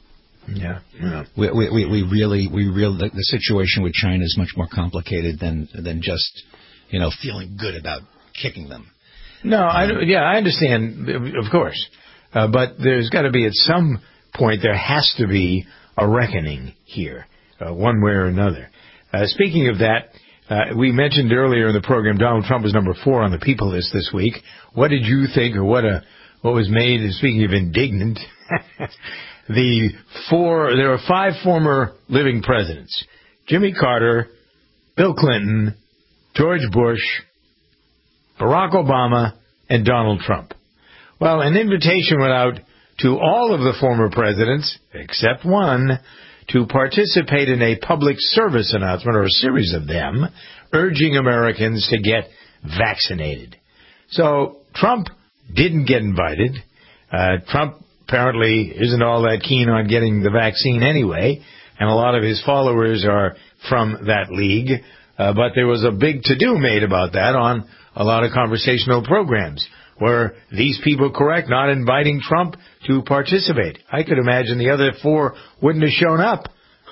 Yeah, yeah. We, we, we really, we really, the, the situation with China is much more complicated than than just, you know, feeling good about kicking them. No, I, yeah, I understand, of course. Uh, but there's got to be, at some point, there has to be a reckoning here, uh, one way or another. Uh, speaking of that, uh, we mentioned earlier in the program Donald Trump was number four on the people list this week. What did you think, or what a what was made, speaking of indignant, the four, there are five former living presidents: Jimmy Carter, Bill Clinton, George Bush, Barack Obama, and Donald Trump. Well, an invitation went out to all of the former presidents, except one, to participate in a public service announcement, or a series of them, urging Americans to get vaccinated. So Trump didn't get invited. Uh, Trump apparently isn't all that keen on getting the vaccine anyway, and a lot of his followers are from that league. Uh, but there was a big to-do made about that on a lot of conversational programs. Were these people correct, not inviting Trump to participate? I could imagine the other four wouldn't have shown up.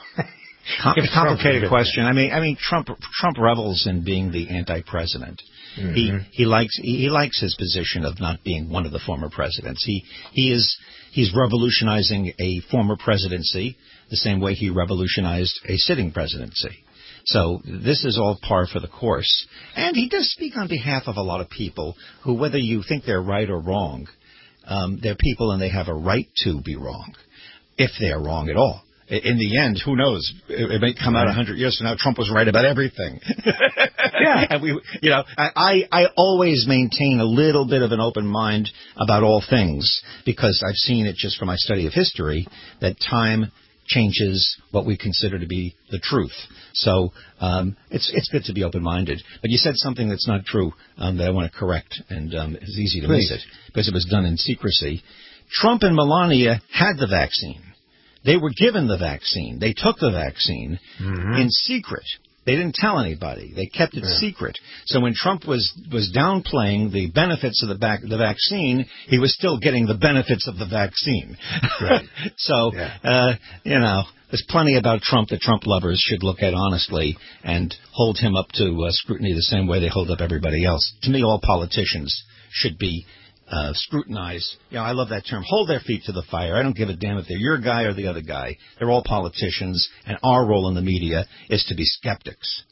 Complicated question. I mean, I mean, Trump Trump revels in being the anti-president. Mm-hmm. He he likes he, he likes his position of not being one of the former presidents. He he is he's revolutionizing a former presidency the same way he revolutionized a sitting presidency. So this is all par for the course. And he does speak on behalf of a lot of people who, whether you think they're right or wrong, um, they're people and they have a right to be wrong, if they are wrong at all. In the end, who knows? It, it may come out a hundred years from now, Trump was right about everything. Yeah. And we, you know, I, I always maintain a little bit of an open mind about all things, because I've seen it just from my study of history that time changes what we consider to be the truth. So um, it's it's good to be open-minded. But you said something that's not true um, that I want to correct, and um, it's easy to Please. miss it because it was done in secrecy. Trump and Melania had the vaccine. They were given the vaccine. They took the vaccine mm-hmm. in secret. They didn't tell anybody. They kept it yeah. secret. So when Trump was, was downplaying the benefits of the, bac- the vaccine, he was still getting the benefits of the vaccine. Right. so, yeah. uh, you know, there's plenty about Trump that Trump lovers should look at honestly and hold him up to uh, scrutiny the same way they hold up everybody else. To me, all politicians should be uh, scrutinized. You know, I love that term. Hold their feet to the fire. I don't give a damn if they're your guy or the other guy. They're all politicians, and our role in the media is to be skeptics.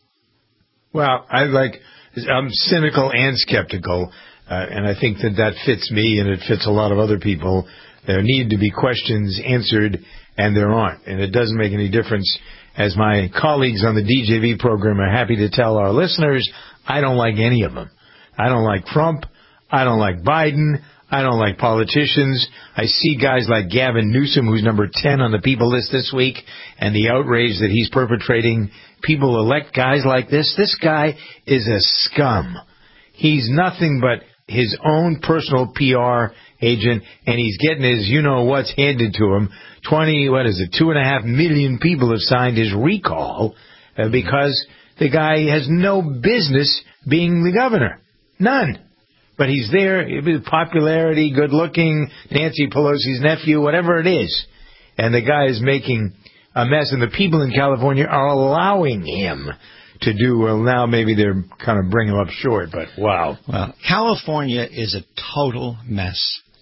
Well, I like, I'm cynical and skeptical, uh, and I think that that fits me and it fits a lot of other people. There need to be questions answered, and there aren't. And it doesn't make any difference. As my colleagues on the D J V program are happy to tell our listeners, I don't like any of them. I don't like Trump. I don't like Biden. I don't like politicians. I see guys like Gavin Newsom, who's number ten on the people list this week, and the outrage that he's perpetrating. People elect guys like this. This guy is a scum. He's nothing but his own personal P R agent, and he's getting his you-know-what's handed to him. Twenty, what is it, two and a half million people have signed his recall uh, because the guy has no business being the governor. None. But he's there, popularity, good-looking, Nancy Pelosi's nephew, whatever it is. And the guy is making a mess, and the people in California are allowing him to do, well, now maybe they're kind of bringing him up short, but wow. Well, California is a total mess.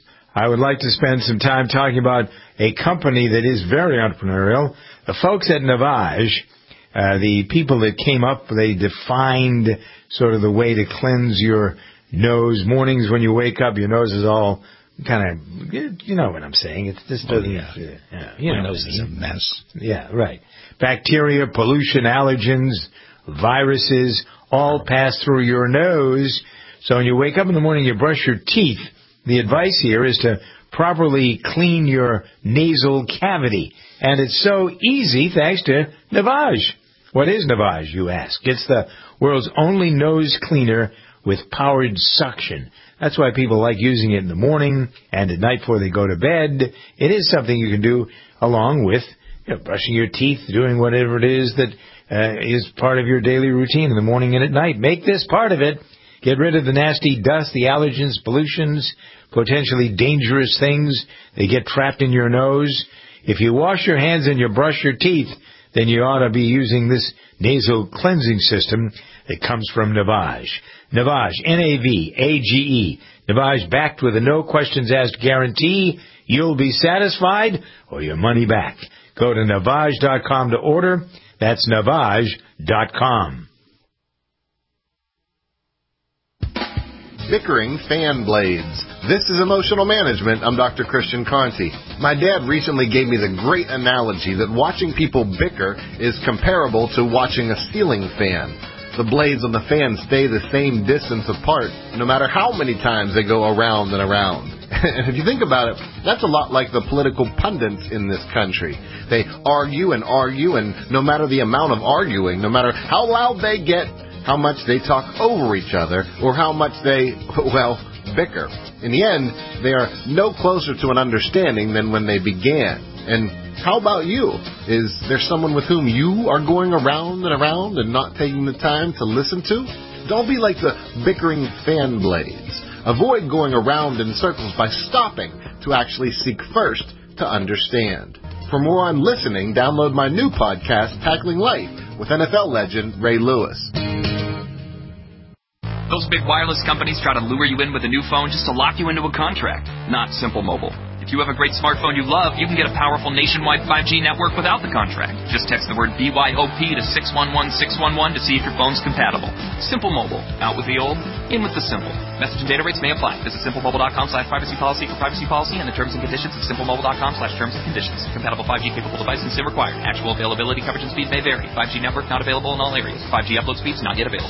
I would like to spend some time talking about a company that is very entrepreneurial. The folks at Navage, uh, the people that came up, they defined sort of the way to cleanse your nose. Mornings when you wake up, your nose is all kind of, you know what I'm saying. It just doesn't, oh, yeah. yeah, you My know nose is a mess. Yeah, right. Bacteria, pollution, allergens, viruses, all pass through your nose. So when you wake up in the morning, you brush your teeth. The advice here is to properly clean your nasal cavity. And it's so easy thanks to Navage. What is Navage, you ask? It's the world's only nose cleaner with powered suction. That's why people like using it in the morning and at night before they go to bed. It is something you can do along with, you know, brushing your teeth, doing whatever it is that uh, is part of your daily routine in the morning and at night. Make this part of it. Get rid of the nasty dust, the allergens, pollutions, potentially dangerous things. They get trapped in your nose. If you wash your hands and you brush your teeth, then you ought to be using this nasal cleansing system that comes from Navage. Navage, N A V A G E. Navage, backed with a no questions asked guarantee. You'll be satisfied or your money back. Go to Navage dot com to order. That's Navage dot com. Bickering fan blades. This is Emotional Management. I'm Doctor Christian Conti. My dad recently gave me the great analogy that watching people bicker is comparable to watching a ceiling fan. The blades on the fan stay the same distance apart, no matter how many times they go around and around. And if you think about it, that's a lot like the political pundits in this country. They argue and argue, and no matter the amount of arguing, no matter how loud they get, how much they talk over each other, or how much they, well, bicker. In the end, they are no closer to an understanding than when they began. And how about you? Is there someone with whom you are going around and around and not taking the time to listen to? Don't be like the bickering fan blades. Avoid going around in circles by stopping to actually seek first to understand. For more on listening, download my new podcast, Tackling Life, with N F L legend Ray Lewis. Those big wireless companies try to lure you in with a new phone just to lock you into a contract. Not Simple Mobile. If you have a great smartphone you love, you can get a powerful nationwide five G network without the contract. Just text the word B Y O P to six one one six one one to see if your phone's compatible. Simple Mobile. Out with the old, in with the simple. Message and data rates may apply. Visit simplemobile.com slash privacy policy for privacy policy and the terms and conditions at simplemobile.com slash terms and conditions. Compatible five G capable device and SIM required. Actual availability, coverage, and speed may vary. five G network not available in all areas. five G upload speeds not yet available.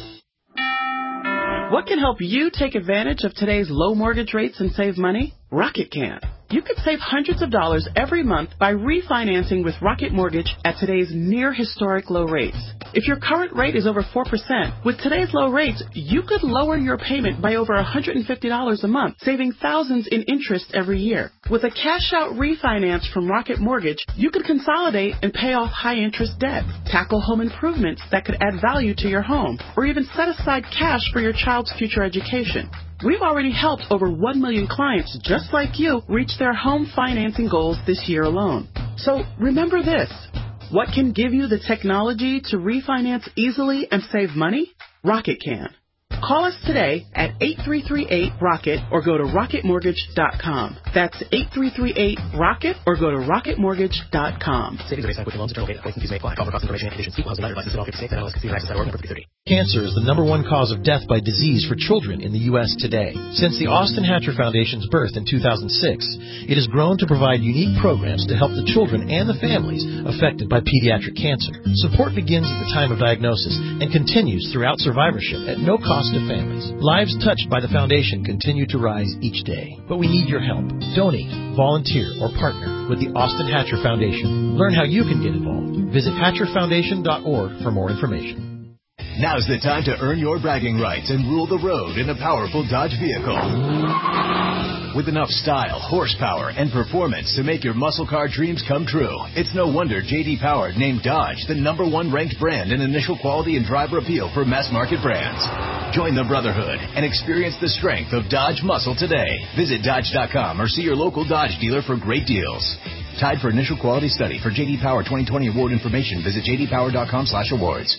What can help you take advantage of today's low mortgage rates and save money? Rocket can. You could save hundreds of dollars every month by refinancing with Rocket Mortgage at today's near-historic low rates. If your current rate is over four percent, with today's low rates, you could lower your payment by over one hundred fifty dollars a month, saving thousands in interest every year. With a cash-out refinance from Rocket Mortgage, you could consolidate and pay off high-interest debt, tackle home improvements that could add value to your home, or even set aside cash for your child's future education. We've already helped over one million clients just like you reach their home financing goals this year alone. So remember this. What can give you the technology to refinance easily and save money? Rocket can. Call us today at eight three three eight ROCKET or go to rocket mortgage dot com. That's eight three three eight ROCKET or go to rocket mortgage dot com. Savings are based on quick loans, internal data, points and fees may apply. Call for cost information and conditions. Equal housing letter, licensed in all fifty states, and L S Casino Access dot org, number fifty thirty. Cancer is the number one cause of death by disease for children in the U S today. Since the Austin Hatcher Foundation's birth in two thousand six, it has grown to provide unique programs to help the children and the families affected by pediatric cancer. Support begins at the time of diagnosis and continues throughout survivorship at no cost to families. Lives touched by the foundation continue to rise each day. But we need your help. Donate, volunteer, or partner with the Austin Hatcher Foundation. Learn how you can get involved. Visit hatcher foundation dot org for more information. Now's the time to earn your bragging rights and rule the road in a powerful Dodge vehicle. With enough style, horsepower, and performance to make your muscle car dreams come true, it's no wonder J D Power named Dodge the number one ranked brand in initial quality and driver appeal for mass market brands. Join the brotherhood and experience the strength of Dodge muscle today. Visit Dodge dot com or see your local Dodge dealer for great deals. Tied for initial quality study. For J D Power twenty twenty award information, visit j d power dot com slash awards.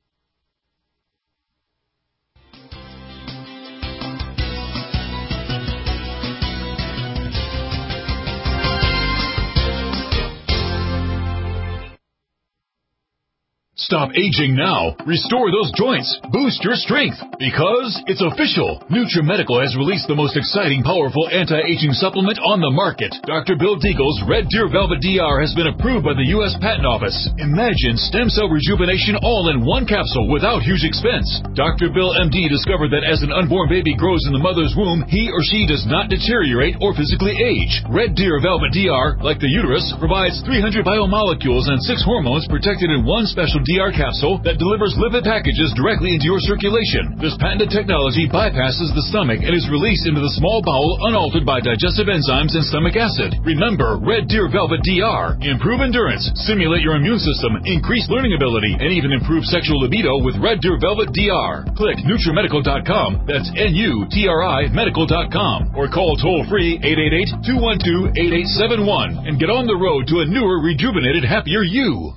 Stop aging now. Restore those joints. Boost your strength. Because it's official. NutriMedical has released the most exciting, powerful anti-aging supplement on the market. Doctor Bill Deagle's Red Deer Velvet D R has been approved by the U S Patent Office. Imagine stem cell rejuvenation all in one capsule without huge expense. Doctor Bill M D discovered that as an unborn baby grows in the mother's womb, he or she does not deteriorate or physically age. Red Deer Velvet D R, like the uterus, provides three hundred biomolecules and six hormones protected in one special D R D R capsule that delivers lipid packages directly into your circulation. This patented technology bypasses the stomach and is released into the small bowel unaltered by digestive enzymes and stomach acid. Remember, Red Deer Velvet D R. Improve endurance, stimulate your immune system, increase learning ability, and even improve sexual libido with Red Deer Velvet D R. Click Nutrimedical dot com, that's N U T R I medical dot com, or call toll-free eight eight eight, two one two, eight eight seven one and get on the road to a newer, rejuvenated, happier you.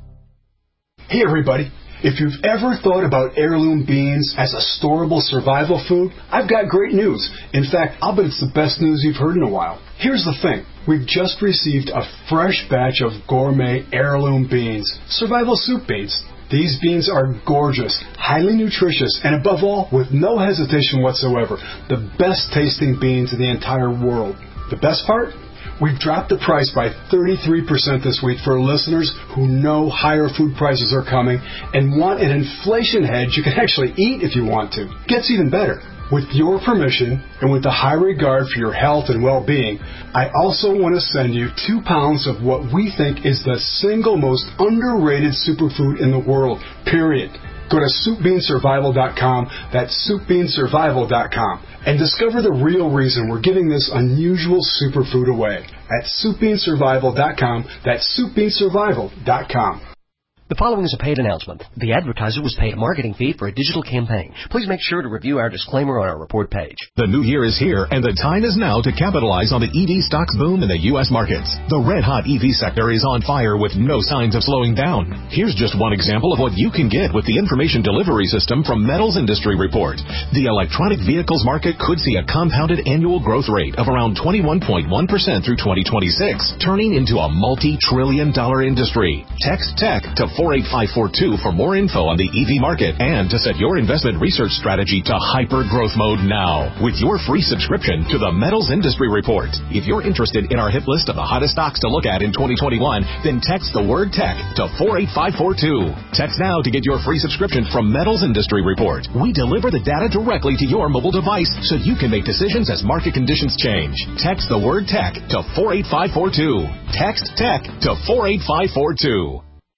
Hey everybody, if you've ever thought about heirloom beans as a storable survival food, I've got great news. In fact, I'll bet it's the best news you've heard in a while. Here's the thing. We've just received a fresh batch of gourmet heirloom beans, survival soup beans. These beans are gorgeous, highly nutritious, and above all, with no hesitation whatsoever, the best tasting beans in the entire world. The best part? We've dropped the price by thirty-three percent this week for listeners who know higher food prices are coming and want an inflation hedge you can actually eat if you want to. Gets even better. With your permission, and with the high regard for your health and well-being, I also want to send you two pounds of what we think is the single most underrated superfood in the world, period. Go to soup bean survival dot com, that's soup bean survival dot com, and discover the real reason we're giving this unusual superfood away at soup bean survival dot com, that's soup bean survival dot com. The following is a paid announcement. The advertiser was paid a marketing fee for a digital campaign. Please make sure to review our disclaimer on our report page. The new year is here, and the time is now to capitalize on the E V stocks boom in the U S markets. The red-hot E V sector is on fire with no signs of slowing down. Here's just one example of what you can get with the information delivery system from Metals Industry Report. The electronic vehicles market could see a compounded annual growth rate of around twenty-one point one percent through twenty twenty-six, turning into a multi-trillion dollar industry. Text TECH to four eight five four two for more info on the E V market and to set your investment research strategy to hyper growth mode now with your free subscription to the Metals Industry Report. If you're interested in our hit list of the hottest stocks to look at in twenty twenty-one, then text the word TECH to four eight five four two. Text now to get your free subscription from Metals Industry Report. We deliver the data directly to your mobile device so you can make decisions as market conditions change. Text the word TECH to four eight five four two. Text TECH to four eight five four two.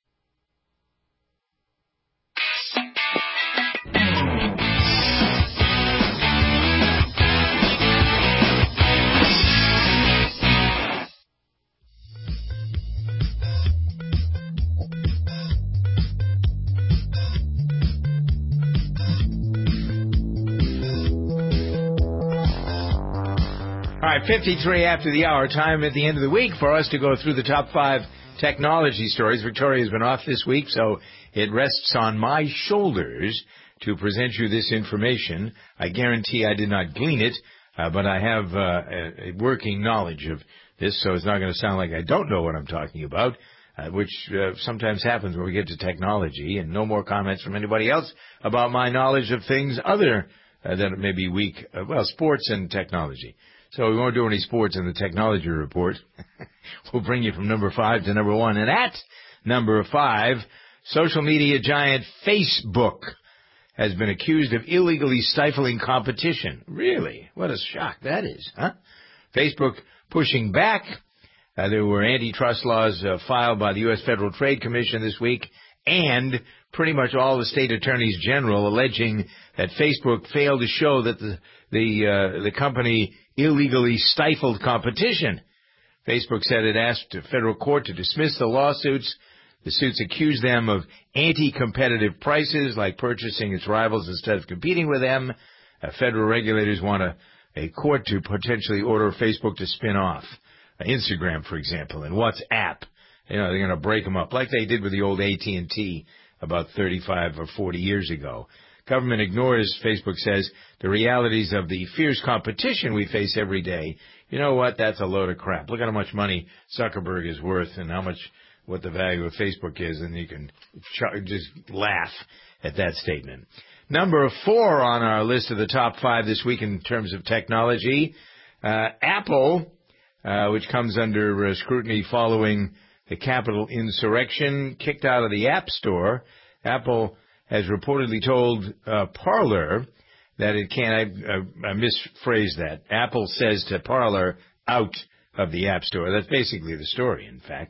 All right, fifty-three after the hour, time at the end of the week for us to go through the top five technology stories. Victoria's been off this week, so it rests on my shoulders to present you this information. I guarantee I did not glean it, uh, but I have uh, a, a working knowledge of this, so it's not going to sound like I don't know what I'm talking about, uh, which uh, sometimes happens when we get to technology, and no more comments from anybody else about my knowledge of things other uh, than maybe weak, uh, well, sports and technology. So we won't do any sports in the technology report. We'll bring you from number five to number one. And at number five, social media giant Facebook has been accused of illegally stifling competition. Really? What a shock that is, huh? Facebook pushing back. Uh, there were antitrust laws uh, filed by the U S Federal Trade Commission this week, and pretty much all the state attorneys general alleging that Facebook failed to show that the the uh, the company illegally stifled competition. Facebook said it asked a federal court to dismiss the lawsuits. The suits accuse them of anti-competitive prices, like purchasing its rivals instead of competing with them. Uh, federal regulators want a, a court to potentially order Facebook to spin off uh, Instagram, for example, and WhatsApp. You know, they're going to break them up like they did with the old A T and T about thirty-five or forty years ago. Government ignores, Facebook says, the realities of the fierce competition we face every day. You know what? That's a load of crap. Look at how much money Zuckerberg is worth and how much, what the value of Facebook is, and you can ch- just laugh at that statement. Number four on our list of the top five this week in terms of technology, uh, Apple, uh, which comes under uh, scrutiny following the Capitol insurrection, kicked out of the App Store. Apple has reportedly told uh, Parler that it can't, I, I, I misphrased that. Apple says to Parler, out of the App Store. That's basically the story, in fact.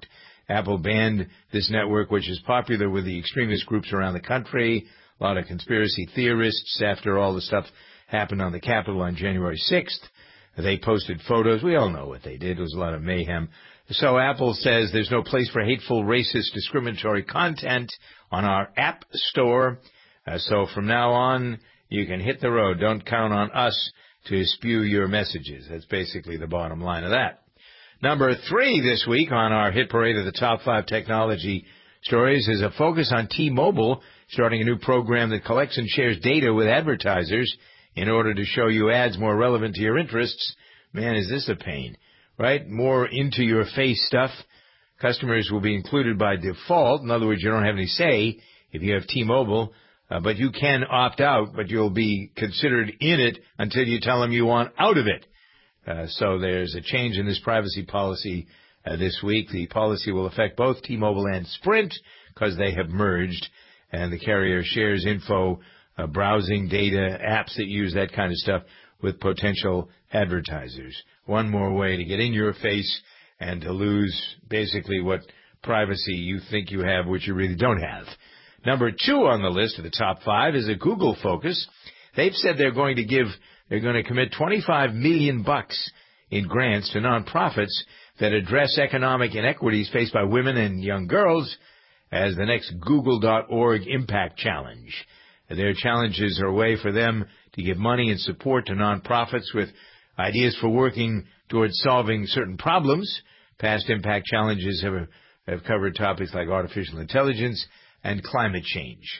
Apple banned this network, which is popular with the extremist groups around the country, a lot of conspiracy theorists after all the stuff happened on the Capitol on January sixth. They posted photos. We all know what they did. It was a lot of mayhem. So Apple says there's no place for hateful, racist, discriminatory content on our App Store. Uh, so from now on, you can hit the road. Don't count on us to spew your messages. That's basically the bottom line of that. Number three this week on our hit parade of the top five technology stories is a focus on T-Mobile starting a new program that collects and shares data with advertisers in order to show you ads more relevant to your interests. Man, is this a pain, right? More into-your-face stuff. Customers will be included by default. In other words, you don't have any say if you have T-Mobile, uh, but you can opt out, but you'll be considered in it until you tell them you want out of it. Uh, so there's a change in this privacy policy uh, this week. The policy will affect both T-Mobile and Sprint because they have merged, and the carrier shares info, uh, browsing data, apps that use that kind of stuff with potential advertisers. One more way to get in your face and to lose basically what privacy you think you have, which you really don't have. Number two on the list of the top five is a Google focus. They've said they're going to give, they're going to commit twenty-five million bucks in grants to nonprofits that address economic inequities faced by women and young girls as the next Google dot org Impact Challenge. Their challenges are a way for them to give money and support to nonprofits with ideas for working towards solving certain problems. Past Impact Challenges have, have covered topics like artificial intelligence and climate change.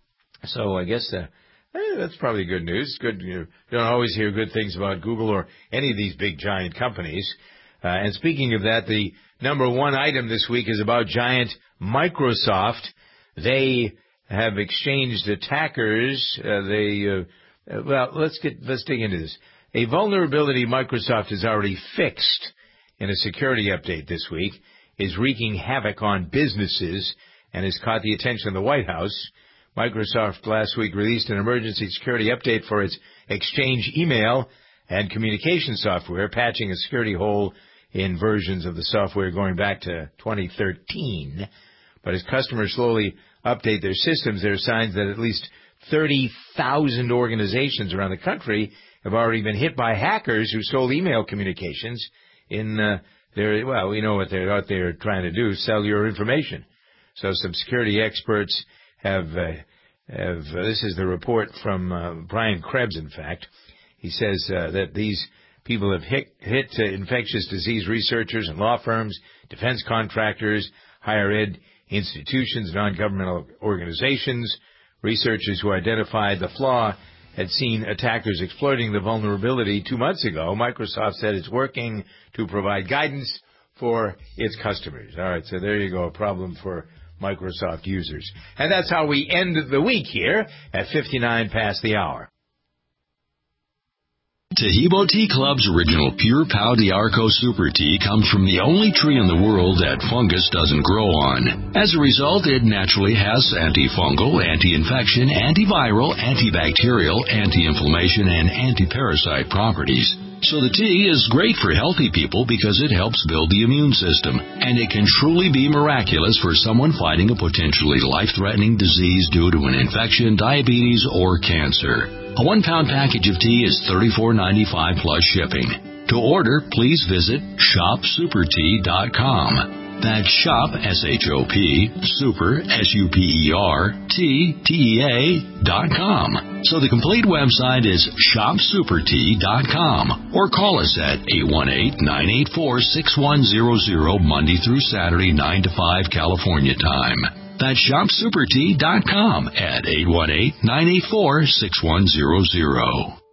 So I guess uh, eh, that's probably good news. Good, you don't always hear good things about Google or any of these big giant companies. Uh, and speaking of that, the number one item this week is about giant Microsoft. They have exchanged attackers. Uh, they uh, well, let's get let's dig into this. A vulnerability Microsoft has already fixed in a security update this week is wreaking havoc on businesses and has caught the attention of the White House. Microsoft last week released an emergency security update for its Exchange email and communication software, patching a security hole in versions of the software going back to twenty thirteen. But as customers slowly update their systems, there are signs that at least thirty thousand organizations around the country have already been hit by hackers who stole email communications in uh, their, well, we know what they're out there trying to do, sell your information. So some security experts have, uh, have uh, this is the report from uh, Brian Krebs, in fact. He says uh, that these people have hit, hit uh, infectious disease researchers and law firms, defense contractors, higher ed institutions, non-governmental organizations. Researchers who identified the flaw had seen attackers exploiting the vulnerability two months ago. Microsoft said it's working to provide guidance for its customers. All right, so there you go, a problem for Microsoft users. And that's how we end the week here at fifty-nine past the hour. Tahibo Tea Club's original Pure Pau d'Arco Super Tea comes from the only tree in the world that fungus doesn't grow on. As a result, it naturally has antifungal, anti-infection, antiviral, antibacterial, anti-inflammation, and anti-parasite properties. So the tea is great for healthy people because it helps build the immune system, and it can truly be miraculous for someone fighting a potentially life-threatening disease due to an infection, diabetes, or cancer. A one-pound package of tea is thirty-four ninety-five plus shipping. To order, please visit shop super tea dot com. That's shop, S H O P, super, S U P E R, T, T E A, dot com. So the complete website is shop super tea dot com. Or call us at eight one eight, nine eight four, six one zero zero Monday through Saturday, nine to five California time. That's shop super tea dot com at eight one eight, nine eight four, six one zero zero.